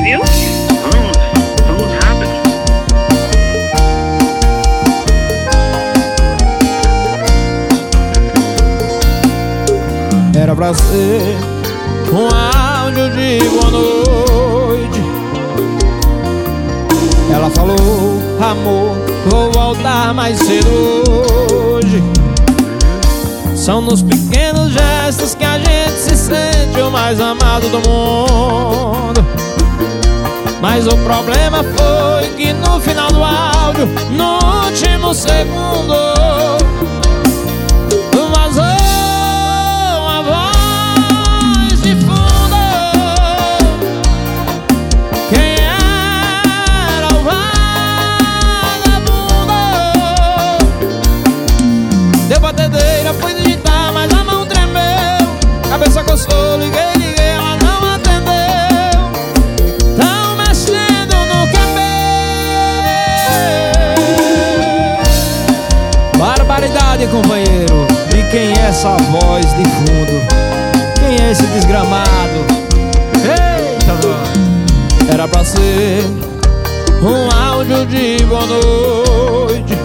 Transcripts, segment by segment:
viu? Vamos rápido. Era pra ser um áudio de boa noite. Ela falou: amor, vou voltar mais cedo hoje. São nos pequenos gestos que a gente se sente o mais amado do mundo. Mas o problema foi que no final do áudio, no último segundo, vazou a voz de fundo. Quem era o vagabundo? Deu batedeira, fui digitar, mas a mão tremeu. Cabeça coçou, liguei, ela não atendeu. Tão mexendo no cabelo. Barbaridade, companheiro. E quem é essa voz de fundo? Quem é esse desgramado? Eita, mano. Era pra ser um áudio de boa noite.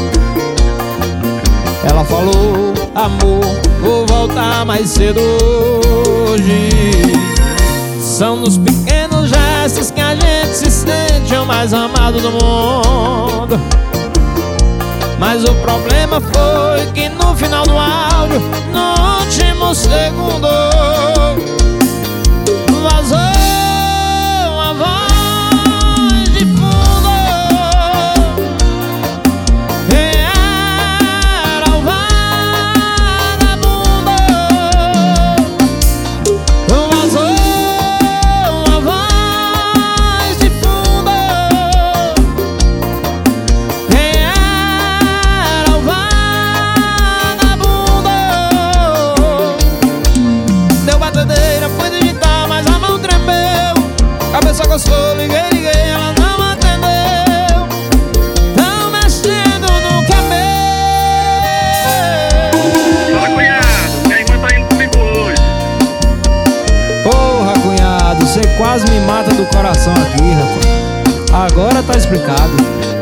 Ela falou: amor, vou voltar mais cedo hoje. São nos pequenos gestos que a gente se sente o mais amado do mundo. Mas o problema foi que no final do áudio, no último segundo, vazou a voz de fundo. Quem era o vagabundo? Vazou a voz de fundo. Quem era o vagabundo? Deu batedeira, fui digitar, mas a mão tremeu. Cabeça coçou, liguei, ela não atendeu. Tão mexendo no cabelo. Fala, cunhado, minha irmã tá indo comigo hoje. Porra, cunhado, você quase me mata do coração aqui, rapaz. Agora tá explicado.